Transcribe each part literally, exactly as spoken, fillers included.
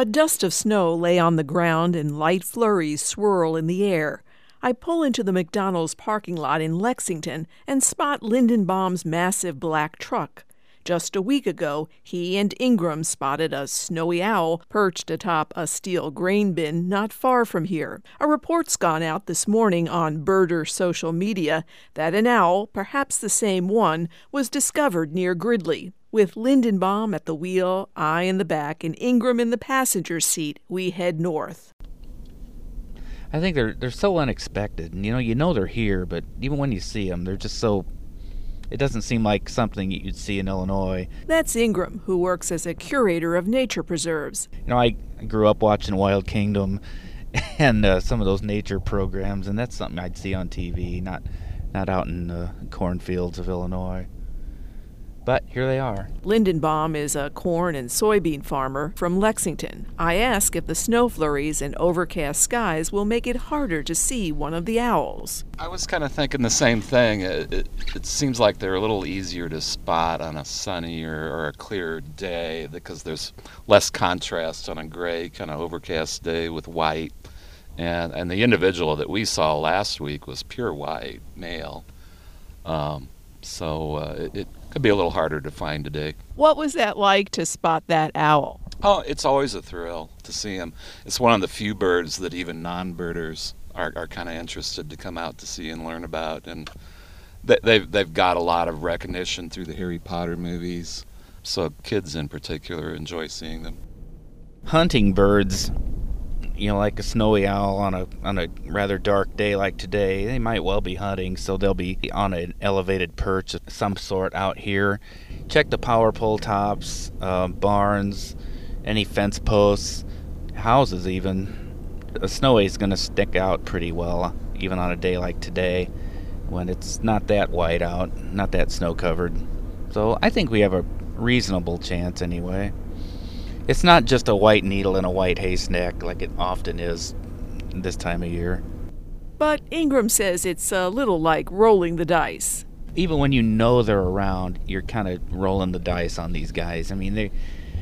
A dust of snow lay on the ground and light flurries swirl in the air. I pull into the McDonald's parking lot in Lexington and spot Lindenbaum's massive black truck. Just a week ago, he and Ingram spotted a snowy owl perched atop a steel grain bin not far from here. A report's gone out this morning on birder social media that an owl, perhaps the same one, was discovered near Gridley. With Lindenbaum at the wheel, I in the back, and Ingram in the passenger seat, we head north. I think they're they're so unexpected, and you know you know they're here, but even when you see them, they're just so. It doesn't seem like something you'd see in Illinois. That's Ingram, who works as a curator of nature preserves. You know, I grew up watching Wild Kingdom, and uh, some of those nature programs, and that's something I'd see on T V, not not out in the cornfields of Illinois. But here they are. Lindenbaum is a corn and soybean farmer from Lexington. I ask if the snow flurries and overcast skies will make it harder to see one of the owls. I was kind of thinking the same thing. It, it, it seems like they're a little easier to spot on a sunny or, or a clear day because there's less contrast on a gray, kind of overcast day with white. And, and the individual that we saw last week was pure white, male. Um, so uh, it, it could be a little harder to find today. What was that like to spot that owl? Oh, it's always a thrill to see him. It's one of the few birds that even non-birders are, are kind of interested to come out to see and learn about. And they, they've, they've got a lot of recognition through the Harry Potter movies, so kids in particular enjoy seeing them. Hunting birds, you know, like a snowy owl on a on a rather dark day like today, they might well be hunting, so they'll be on an elevated perch of some sort out here. Check the power pole tops, uh, barns, any fence posts, houses even. A snowy is going to stick out pretty well, even on a day like today, when it's not that white out, not that snow-covered. So I think we have a reasonable chance anyway. It's not just a white needle in a white haystack like it often is this time of year. But Ingram says it's a little like rolling the dice. Even when you know they're around, you're kind of rolling the dice on these guys. I mean, they,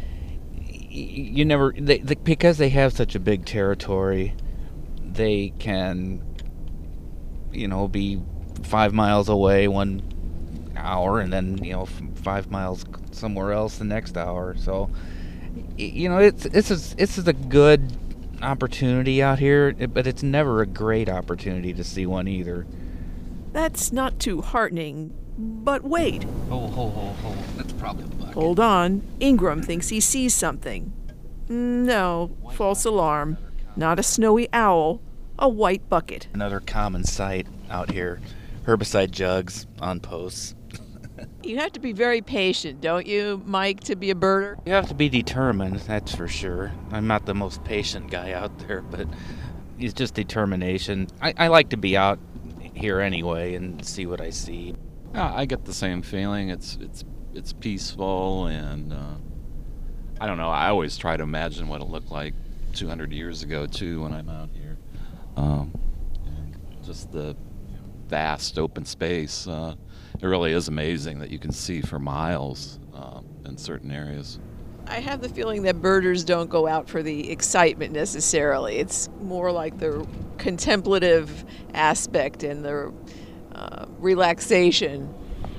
you never, they, they, because they have such a big territory, they can, you know, be five miles away one hour and then, you know, five miles somewhere else the next hour. So, you know, it's this is this is a good opportunity out here, but it's never a great opportunity to see one either. That's not too heartening, but wait. Oh, ho, ho, ho. That's probably a bucket. Hold on. Ingram thinks he sees something. No, false alarm. Not a snowy owl, a white bucket. Another common sight out here. Herbicide jugs on posts. You have to be very patient, don't you, Mike, to be a birder? You have to be determined, that's for sure. I'm not the most patient guy out there, but it's just determination. I, I like to be out here anyway and see what I see. Yeah, I get the same feeling. It's it's it's peaceful, and uh, I don't know. I always try to imagine what it looked like two hundred years ago too when I'm out here. Um, and just the vast open space. Uh, it really is amazing that you can see for miles um, in certain areas. I have the feeling that birders don't go out for the excitement necessarily. It's more like the contemplative aspect and the uh, relaxation.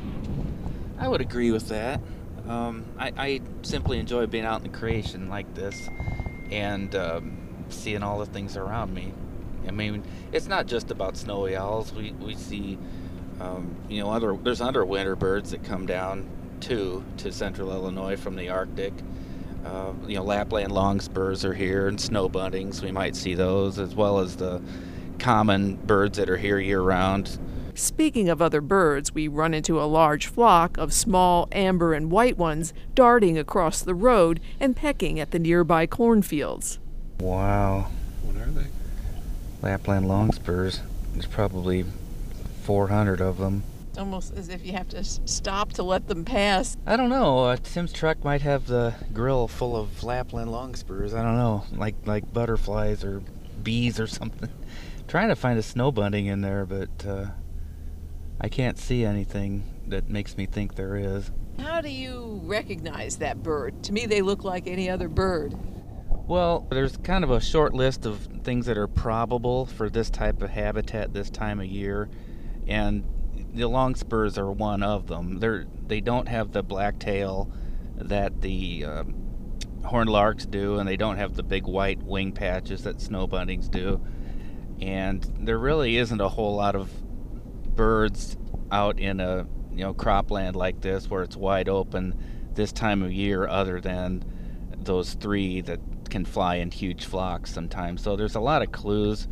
I would agree with that. Um, I, I simply enjoy being out in the creation like this and um, seeing all the things around me. I mean, it's not just about snowy owls. We we see, um, you know, other there's other winter birds that come down too to central Illinois from the Arctic. Uh, you know, Lapland longspurs are here, and snow buntings. We might see those, as well as the common birds that are here year-round. Speaking of other birds, we run into a large flock of small amber and white ones darting across the road and pecking at the nearby cornfields. Wow. What are they? Lapland longspurs. There's probably four hundred of them. It's almost as if you have to stop to let them pass. I don't know. Uh, Tim's truck might have the grill full of Lapland longspurs. I don't know, like like butterflies or bees or something. Trying to find a snow bunting in there, but uh, I can't see anything that makes me think there is. How do you recognize that bird? To me, they look like any other bird. Well, there's kind of a short list of things that are probable for this type of habitat this time of year, and the longspurs are one of them. They're, they don't have the blacktail that the um, horned larks do, and they don't have the big white wing patches that snow buntings do. And there really isn't a whole lot of birds out in a you know cropland like this where it's wide open this time of year, other than those three that can fly in huge flocks sometimes. So there's a lot of clues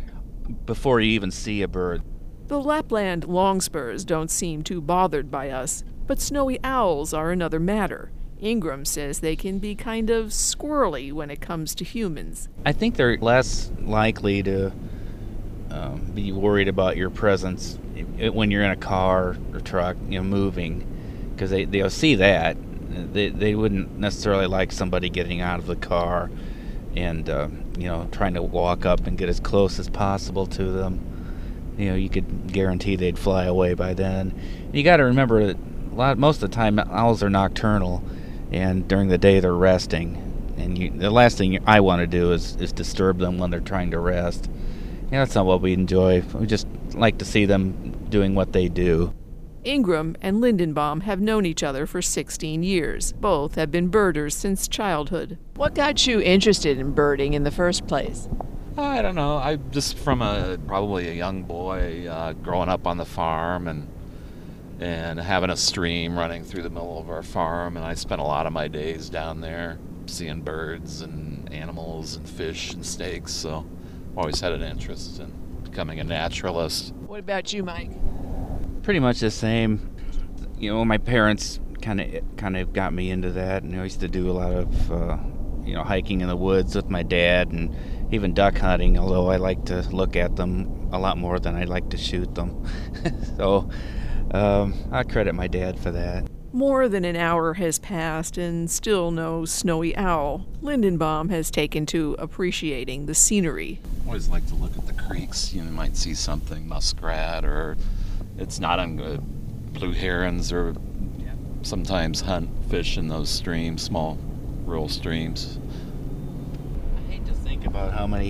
before you even see a bird. The Lapland longspurs don't seem too bothered by us, but snowy owls are another matter. Ingram says they can be kind of squirrely when it comes to humans. I think they're less likely to um, be worried about your presence when you're in a car or truck, you know, moving, because they, they'll see that. They, they wouldn't necessarily like somebody getting out of the car and, uh, you know, trying to walk up and get as close as possible to them. You know, you could guarantee they'd fly away by then. You got to remember that a lot, most of the time owls are nocturnal, and during the day they're resting. And you, the last thing I want to do is, is disturb them when they're trying to rest. Yeah, that's not what we enjoy. We just like to see them doing what they do. Ingram and Lindenbaum have known each other for sixteen years. Both have been birders since childhood. What got you interested in birding in the first place? I don't know. I just from a probably a young boy uh, growing up on the farm and and having a stream running through the middle of our farm, and I spent a lot of my days down there seeing birds and animals and fish and snakes. So I've always had an interest in becoming a naturalist. What about you, Mike? Pretty much the same. You know, my parents kind of kind of got me into that, and I used to do a lot of uh, you know hiking in the woods with my dad, and even duck hunting, although I like to look at them a lot more than I like to shoot them. So um, I credit my dad for that. More than an hour has passed and still no snowy owl. Lindenbaum has taken to appreciating the scenery. I always like to look at the creeks. You might see something, muskrat, or it's not ungood. Blue herons, or sometimes hunt fish in those streams, small rural streams. I hate to think about how many,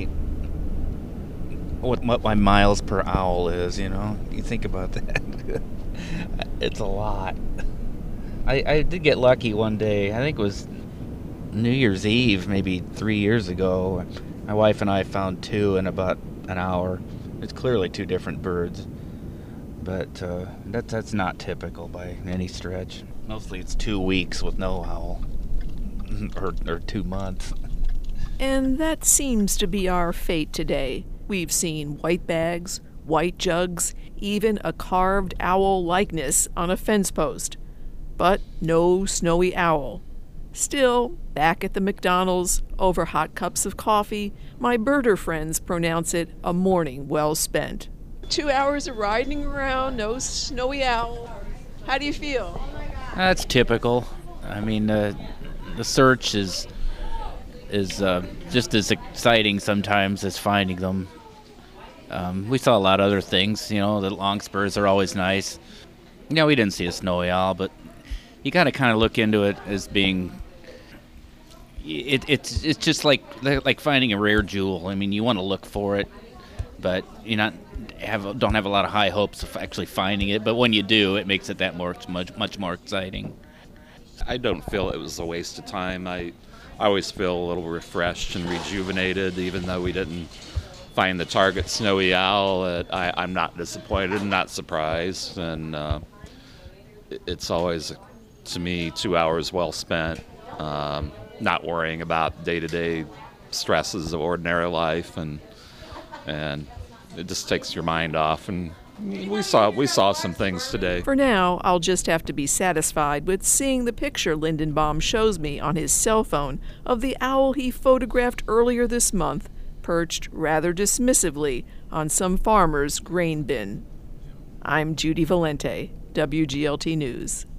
what, what my miles per owl is, you know? You think about that. It's a lot. I, I did get lucky one day. I think it was New Year's Eve, maybe three years ago. My wife and I found two in about an hour. It's clearly two different birds. But uh, that, that's not typical by any stretch. Mostly it's two weeks with no owl. or, or two months. And that seems to be our fate today. We've seen white bags, white jugs, even a carved owl likeness on a fence post. But no snowy owl. Still, back at the McDonald's, over hot cups of coffee, my birder friends pronounce it a morning well spent. Two hours of riding around, no snowy owl. How do you feel? That's typical. I mean, uh, the search is is uh, just as exciting sometimes as finding them. Um, we saw a lot of other things. You know, the longspurs are always nice. You know, we didn't see a snowy owl, but you got to kind of look into it as being. It, it's it's just like like finding a rare jewel. I mean, you want to look for it, but you not have don't have a lot of high hopes of actually finding it. But when you do, it makes it that more much much more exciting. I don't feel it was a waste of time. I I always feel a little refreshed and rejuvenated, even though we didn't find the target snowy owl. It, I, I'm not disappointed and not surprised, and uh, it, it's always, to me, two hours well spent. Um, not worrying about day-to-day stresses of ordinary life, and and it just takes your mind off. And we saw we saw some things today. For now, I'll just have to be satisfied with seeing the picture Lindenbaum shows me on his cell phone of the owl he photographed earlier this month, perched rather dismissively on some farmer's grain bin. I'm Judy Valente, W G L T News.